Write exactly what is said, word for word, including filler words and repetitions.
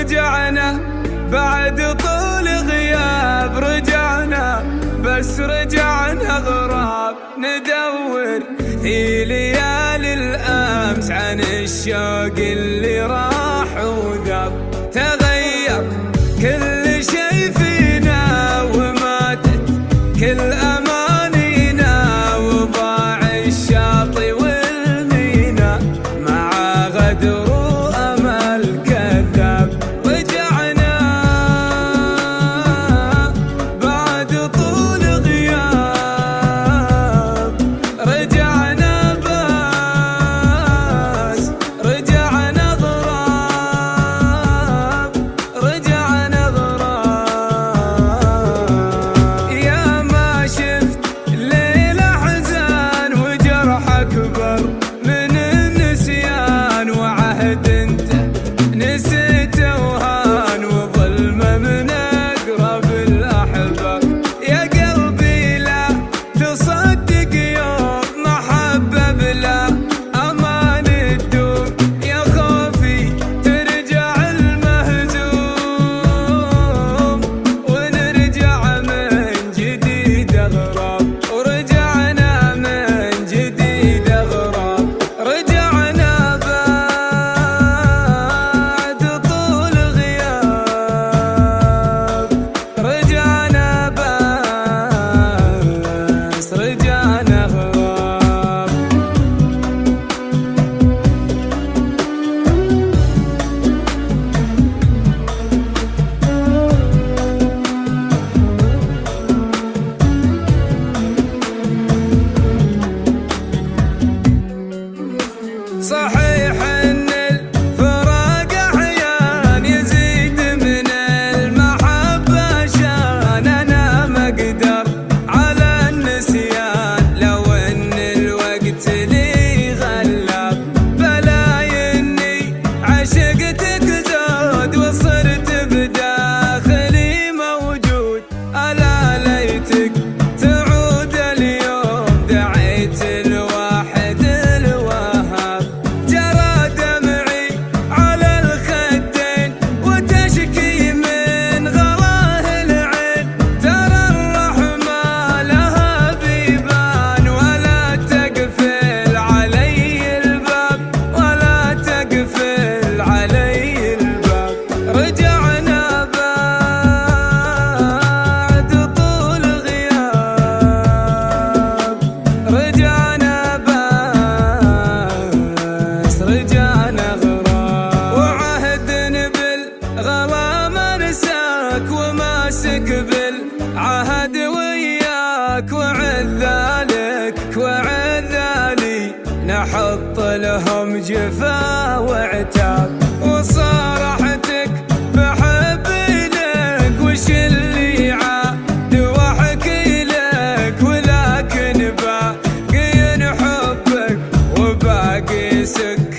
ورجعنا بعد طول غياب، رجعنا بس رجعنا غراب، ندور في ليالي الأمس عن الشوق اللي راح وذاب. تغير كل شي فينا وماتت كل أمانينا، وضاع الشاطئ والمينا مع غدر وأمل كذاب. رجعنا بعد طول غياب، رجعنا بس رجعنا غراب، رجعنا غراب. يا ما شفت ليلة حزان وجرح أكبر من النسيان، وعهد انت نسيته وهان، وظلمه من أقرب الأحباب. يا قلبي لا تصدق يوم محبة بلا أمان تدوم، يا خوفي ترجع المهزوم ونرجع من جديد أغراب. ورجعنا من جديد أغراب، رجعنا بعد طول غياب، رجعنا بس رجعنا غراب. صحيح ان الفراق احيان يزيد من المحبة شان، انا ما اقدر على النسيان لو ان الوقت لي غلاب. بلاي اني عشقتك زود وصرت بداخلي موجود، الا ليتك تعود اليوم. دعيت الواحد الوهاب، جرى دمعي على الخدين وتشكي من غلاه العين. ترى الرحمة لها بيبان ولا تقفل علي الباب، ولا تقفل علي الباب. رجعنا بعد طول غياب، رجعنا بس رجعنا غراب. وعهد بالغلا مرساك وماسك بالعهد وياك، وعذالك وعذالي نحط لهم جفا وعتاب. وصارحتك بحبي لك وش اللي عاد واحكي لك، ولكن باقي حبك وباقي سك